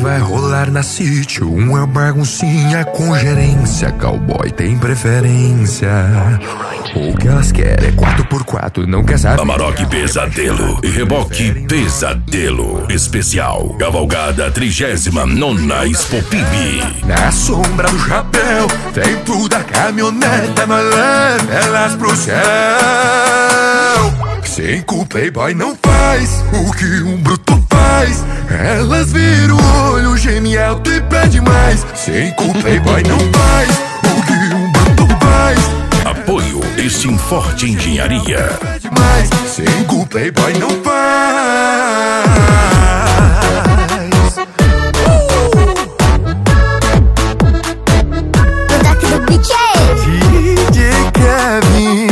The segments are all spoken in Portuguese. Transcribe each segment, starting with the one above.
vai rolar na City uma baguncinha com gerência. Cowboy tem preferência. O que elas querem é 4x4, não quer saber. Amarok Pesadelo e Reboque Pesadelo Especial Cavalgada 39ª Expo PIB. Na sombra do chapéu, dentro da caminhoneta, nós leva elas pro céu. Cinco playboy não faz o que um bruto faz. Elas viram o olho, geme alto e pede mais. Cinco playboy não faz o que um bruto faz. Apoio Steam Forte Engenharia. Pede mais. Cinco playboy não faz. DJ Kevin,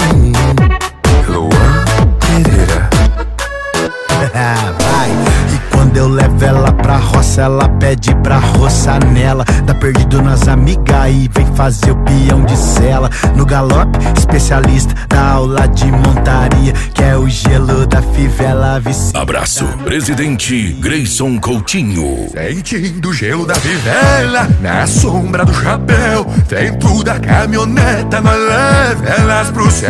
Luan Pereira. Vai. E quando eu levo ela pra roça, ela pede pra roçar nela. Tá perdido nas amigas e vem fazer o peão de sela. No galope, especialista da aula de montaria, que é o gelo da fivela vicia. Abraço, presidente Grayson Coutinho. Sentindo o gelo da fivela, na sombra do chapéu, dentro da caminhoneta, nós leva elas pro céu.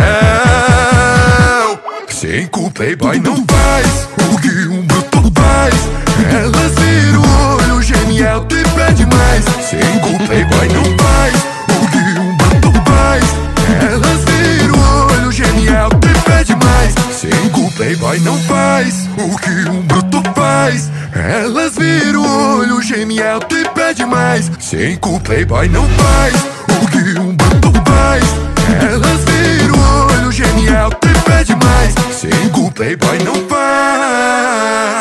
Cinco playboy não faz o que um bruto faz. Elas viram o olho, geme alto e pede mais. Cinco playboy não faz o que um bruto faz. Elas viram o olho, geme alto e pede mais. Cinco playboy não faz o que um bruto faz. Elas viram o olho, geme alto e pede mais. Cinco playboy não faz o que um bruto faz. Elas viram o olho, geme alto e pede mais. Cinco playboy não faz.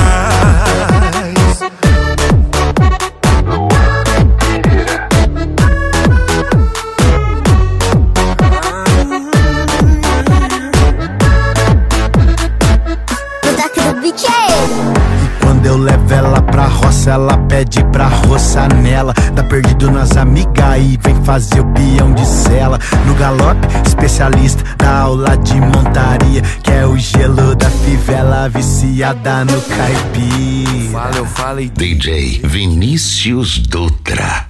E quando eu levo ela pra roça, ela pede pra roçar nela. Tá perdido nas amigas e vem fazer o peão de sela. No galope, especialista da aula de montaria, que é o gelo da fivela viciada no caipira. Fala, eu falei. DJ Vinícius Dutra.